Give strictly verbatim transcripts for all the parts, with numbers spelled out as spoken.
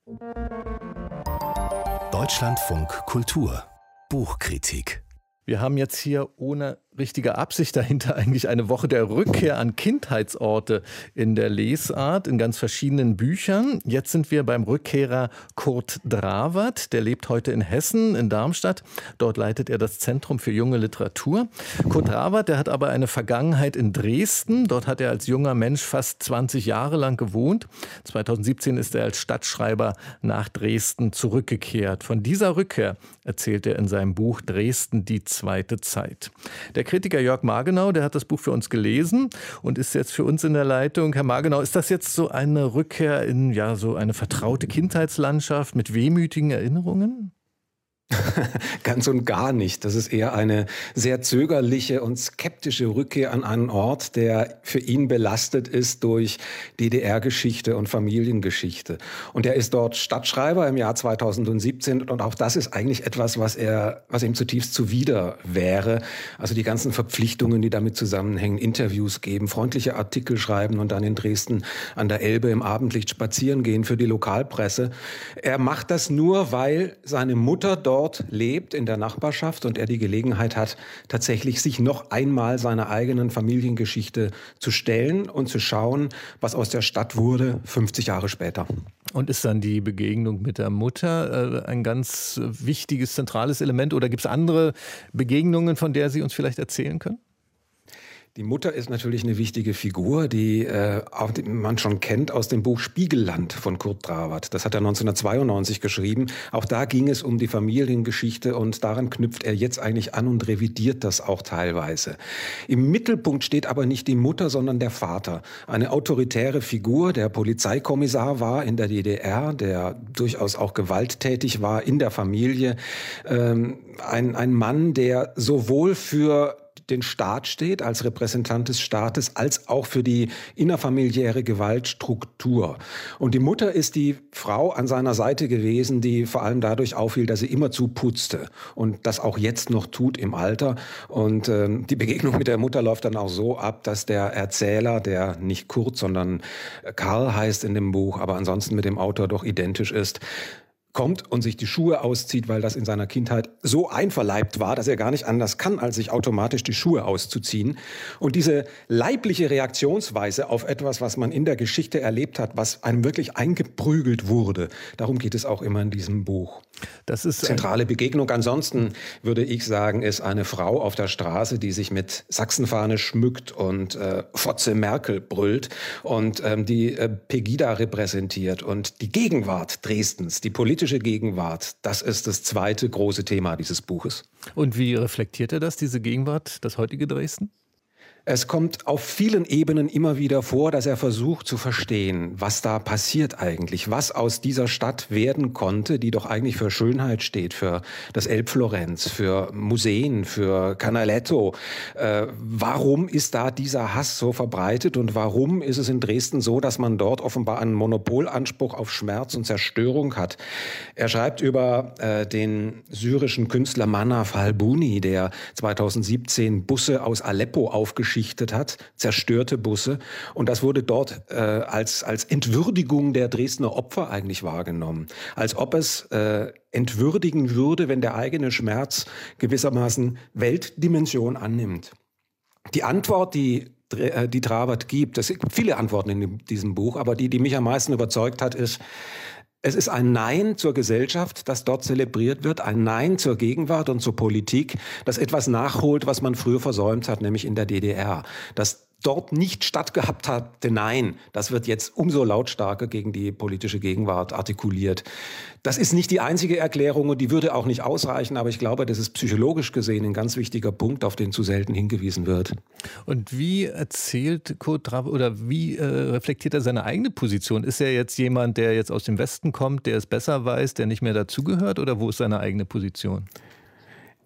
Deutschlandfunk Kultur Buchkritik. Wir haben jetzt hier ohne richtige Absicht dahinter eigentlich eine Woche der Rückkehr an Kindheitsorte in der Lesart, in ganz verschiedenen Büchern. Jetzt sind wir beim Rückkehrer Kurt Dravert. Der lebt heute in Hessen, in Darmstadt. Dort leitet er das Zentrum für junge Literatur. Kurt Dravert, der hat aber eine Vergangenheit in Dresden. Dort hat er als junger Mensch fast zwanzig Jahre lang gewohnt. zweitausendsiebzehn ist er als Stadtschreiber nach Dresden zurückgekehrt. Von dieser Rückkehr erzählt er in seinem Buch Dresden, die zweite Zeit. Der Kritiker Jörg Margenau, der hat das Buch für uns gelesen und ist jetzt für uns in der Leitung. Herr Margenau, ist das jetzt so eine Rückkehr in ja so eine vertraute Kindheitslandschaft mit wehmütigen Erinnerungen? Ganz und gar nicht. Das ist eher eine sehr zögerliche und skeptische Rückkehr an einen Ort, der für ihn belastet ist durch D D R-Geschichte und Familiengeschichte. Und er ist dort Stadtschreiber im Jahr zweitausendsiebzehn und auch das ist eigentlich etwas, was er, was ihm zutiefst zuwider wäre. Also die ganzen Verpflichtungen, die damit zusammenhängen, Interviews geben, freundliche Artikel schreiben und dann in Dresden an der Elbe im Abendlicht spazieren gehen für die Lokalpresse. Er macht das nur, weil seine Mutter dort Dort lebt in der Nachbarschaft und er die Gelegenheit hat, tatsächlich sich noch einmal seiner eigenen Familiengeschichte zu stellen und zu schauen, was aus der Stadt wurde, fünfzig Jahre später. Und ist dann die Begegnung mit der Mutter ein ganz wichtiges, zentrales Element oder gibt es andere Begegnungen, von der Sie uns vielleicht erzählen können? Die Mutter ist natürlich eine wichtige Figur, die, äh, auch, die man schon kennt aus dem Buch Spiegelland von Kurt Dravert. Das hat er neunzehnhundertzweiundneunzig geschrieben. Auch da ging es um die Familiengeschichte und daran knüpft er jetzt eigentlich an und revidiert das auch teilweise. Im Mittelpunkt steht aber nicht die Mutter, sondern der Vater. Eine autoritäre Figur, der Polizeikommissar war in der D D R, der durchaus auch gewalttätig war in der Familie. Ähm, ein, ein Mann, der sowohl für den Staat steht, als Repräsentant des Staates, als auch für die innerfamiliäre Gewaltstruktur. Und die Mutter ist die Frau an seiner Seite gewesen, die vor allem dadurch auffiel, dass sie immerzu putzte und das auch jetzt noch tut im Alter. Und äh, die Begegnung mit der Mutter läuft dann auch so ab, dass der Erzähler, der nicht Kurt, sondern Karl heißt in dem Buch, aber ansonsten mit dem Autor doch identisch ist, kommt und sich die Schuhe auszieht, weil das in seiner Kindheit so einverleibt war, dass er gar nicht anders kann, als sich automatisch die Schuhe auszuziehen. Und diese leibliche Reaktionsweise auf etwas, was man in der Geschichte erlebt hat, was einem wirklich eingeprügelt wurde, darum geht es auch immer in diesem Buch. Das ist zentrale Begegnung. Ansonsten würde ich sagen, ist eine Frau auf der Straße, die sich mit Sachsenfahne schmückt und äh, Fotze Merkel brüllt und ähm, die äh, Pegida repräsentiert und die Gegenwart Dresdens, die politische Gegenwart, das ist das zweite große Thema dieses Buches. Und wie reflektiert er das, diese Gegenwart, das heutige Dresden? Es kommt auf vielen Ebenen immer wieder vor, dass er versucht zu verstehen, was da passiert eigentlich, was aus dieser Stadt werden konnte, die doch eigentlich für Schönheit steht, für das Elbflorenz, für Museen, für Canaletto. Äh, warum ist da dieser Hass so verbreitet und warum ist es in Dresden so, dass man dort offenbar einen Monopolanspruch auf Schmerz und Zerstörung hat? Er schreibt über äh, den syrischen Künstler Manaf Halbuni, der zweitausendsiebzehn Busse aus Aleppo aufgeschickt hat, zerstörte Busse. Und das wurde dort äh, als, als Entwürdigung der Dresdner Opfer eigentlich wahrgenommen. Als ob es äh, entwürdigen würde, wenn der eigene Schmerz gewissermaßen Weltdimension annimmt. Die Antwort, die die Dravert gibt, es gibt viele Antworten in diesem Buch, aber die, die mich am meisten überzeugt hat, ist, es ist ein Nein zur Gesellschaft, das dort zelebriert wird, ein Nein zur Gegenwart und zur Politik, das etwas nachholt, was man früher versäumt hat, nämlich in der D D R. Das dort nicht stattgehabt hatte, nein, das wird jetzt umso lautstarker gegen die politische Gegenwart artikuliert. Das ist nicht die einzige Erklärung und die würde auch nicht ausreichen, aber ich glaube, das ist psychologisch gesehen ein ganz wichtiger Punkt, auf den zu selten hingewiesen wird. Und wie erzählt Kurt Dravert oder wie äh, reflektiert er seine eigene Position? Ist er jetzt jemand, der jetzt aus dem Westen kommt, der es besser weiß, der nicht mehr dazugehört oder wo ist seine eigene Position?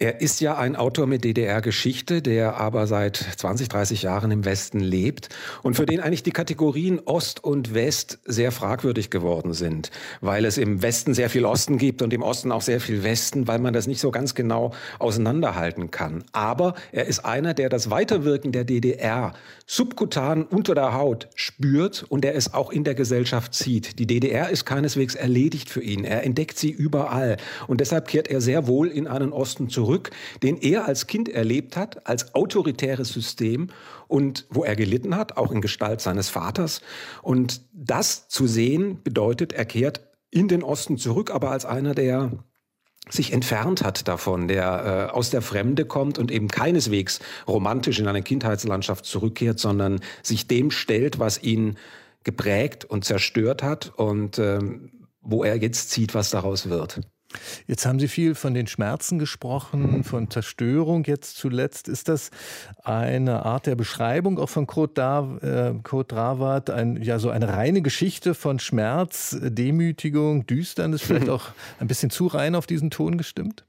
Er ist ja ein Autor mit D D R-Geschichte, der aber seit zwanzig, dreißig Jahren im Westen lebt und für den eigentlich die Kategorien Ost und West sehr fragwürdig geworden sind, weil es im Westen sehr viel Osten gibt und im Osten auch sehr viel Westen, weil man das nicht so ganz genau auseinanderhalten kann. Aber er ist einer, der das Weiterwirken der D D R subkutan unter der Haut spürt und der es auch in der Gesellschaft sieht. Die D D R ist keineswegs erledigt für ihn. Er entdeckt sie überall und deshalb kehrt er sehr wohl in einen Osten zurück, den er als Kind erlebt hat, als autoritäres System und wo er gelitten hat, auch in Gestalt seines Vaters. Und das zu sehen bedeutet, er kehrt in den Osten zurück, aber als einer, der sich entfernt hat davon, der äh, aus der Fremde kommt und eben keineswegs romantisch in eine Kindheitslandschaft zurückkehrt, sondern sich dem stellt, was ihn geprägt und zerstört hat und ähm, wo er jetzt sieht, was daraus wird. Jetzt haben Sie viel von den Schmerzen gesprochen, von Zerstörung jetzt zuletzt. Ist das eine Art der Beschreibung auch von Kurt, da, äh, Kurt Ravard, ein, ja, so eine reine Geschichte von Schmerz, Demütigung, Düsternis, vielleicht auch ein bisschen zu rein auf diesen Ton gestimmt?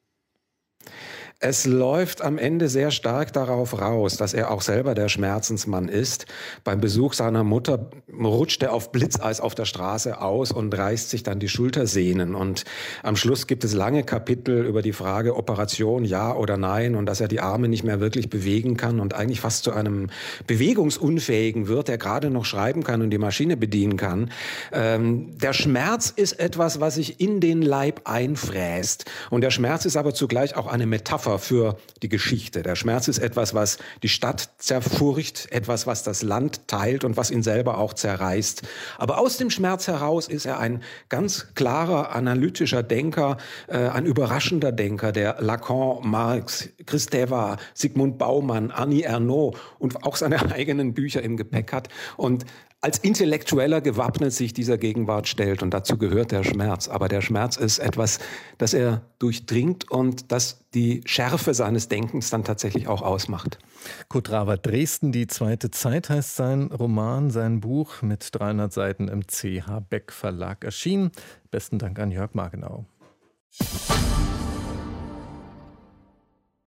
Es läuft am Ende sehr stark darauf raus, dass er auch selber der Schmerzensmann ist. Beim Besuch seiner Mutter rutscht er auf Blitzeis auf der Straße aus und reißt sich dann die Schultersehnen. Und am Schluss gibt es lange Kapitel über die Frage Operation, ja oder nein, und dass er die Arme nicht mehr wirklich bewegen kann und eigentlich fast zu einem Bewegungsunfähigen wird, der gerade noch schreiben kann und die Maschine bedienen kann. Ähm, der Schmerz ist etwas, was sich in den Leib einfräst. Und der Schmerz ist aber zugleich auch eine Metapher für die Geschichte. Der Schmerz ist etwas, was die Stadt zerfurcht, etwas, was das Land teilt und was ihn selber auch zerreißt. Aber aus dem Schmerz heraus ist er ein ganz klarer, analytischer Denker, äh, ein überraschender Denker, der Lacan, Marx, Kristeva, Sigmund Baumann, Annie Ernaux und auch seine eigenen Bücher im Gepäck hat und als Intellektueller gewappnet sich dieser Gegenwart stellt. Und dazu gehört der Schmerz. Aber der Schmerz ist etwas, das er durchdringt und das die Schärfe seines Denkens dann tatsächlich auch ausmacht. Kurt Ravard, Dresden, die zweite Zeit heißt sein Roman, sein Buch mit dreihundert Seiten im C H. Beck Verlag erschienen. Besten Dank an Jörg Margenau.